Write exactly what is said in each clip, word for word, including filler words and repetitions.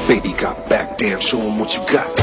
Baby got back, damn, show 'em what you got.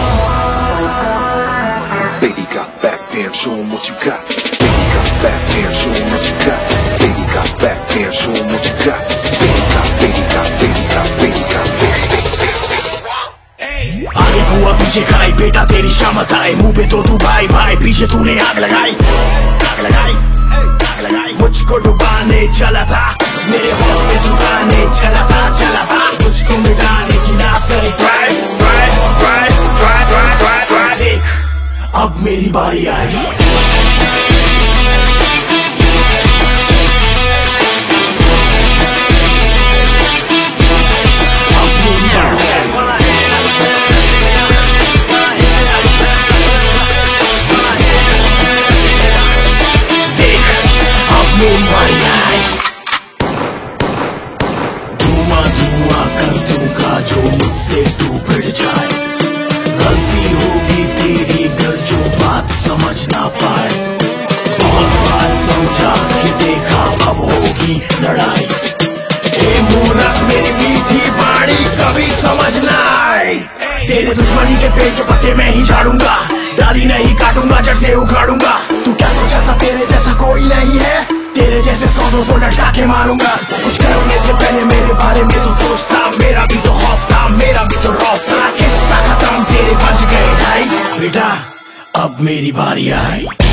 Baby got back, damn, show 'em what you got. Baby got back, damn, show 'em what you got. Baby got back, damn, show 'em what you got. Baby got, baby got, baby got, baby got, baby, baby, baby, baby. आगे कुआ पीछे खाई बेटा तेरी शामत आए, मुंह पे तो तू भाई भाई, पीछे तूने आग लगाई, आग लगाई, आग लगाई। मुझको डुबाने चला था, मेरे हौसले झुकाने चला था, चला था मुझको मिटाने की ना करी try, try, try, try, try, try, try. देख अब मेरी बारी आई। मेरी बारी आई। धुआं धुआं कर दूंगा जो मुझसे तू भिड़ जाए, गलती होगी तेरी घर जो बात समझ ना पाए। बहुत बात समझा के देखा अब होगी लड़ाई, ए मूर्ख मेरी मीठी बाणी कभी समझ ना आए। तेरे दुश्मनी के पेड़ के पत्ते मैं ही झाड़ूंगा, डाली नहीं काटूंगा जड़ से उखाड़ूंगा। तू क्या सोचा था तेरे जैसा कोई नहीं है, तेरे जैसे सौ दो सौ लटका के मारूंगा। कुछ करने से पहले मेरे बारे में तो सोचता, मेरा भी तो खौफ था, मेरा भी तो रौब था। किस्सा खत्म तेरे बज गए ढाई, बेटा अब मेरी बारी आई।